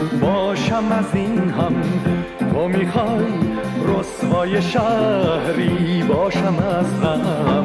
باشم از این هم. تو میخوای رسوای شهری باشم از غم.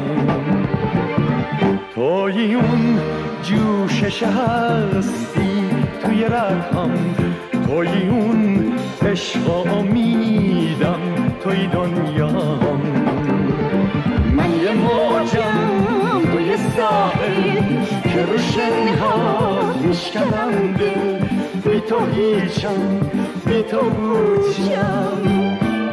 توی اون جوشش هستی توی رگم، توی اون عشق و امیدم، توی دنیام. من یه موجم توی ساحل که رو شنها میشکنم دل. بی تو هیچم، بی تو بودشم.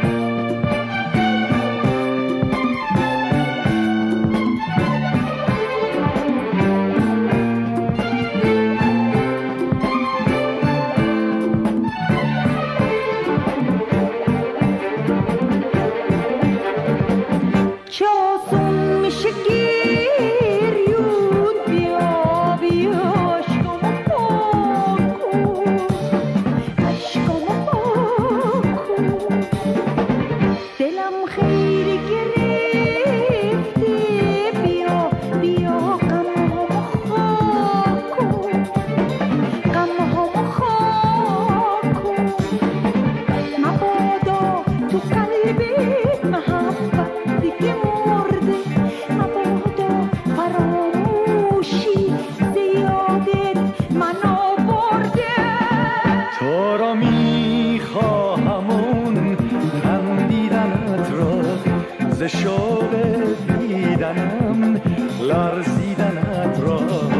شوق دیدنم لرزیدنت را،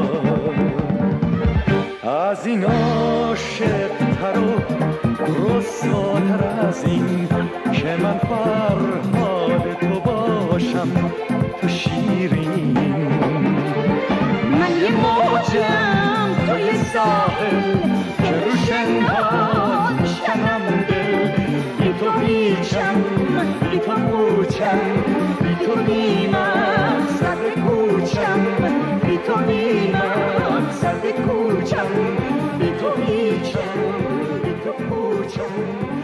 از این عاشق تر و رسواتر از این که من فرهاد تو باشم تو شیرین. من یه موجم توی ساحل که رو شنها میشکنم دل. بی تو هیچم، بی تو پوچم، بی تو بی مقصد کوچم. بی تو بی مقصد کوچم، بی تو هیچم، بی تو پوچم.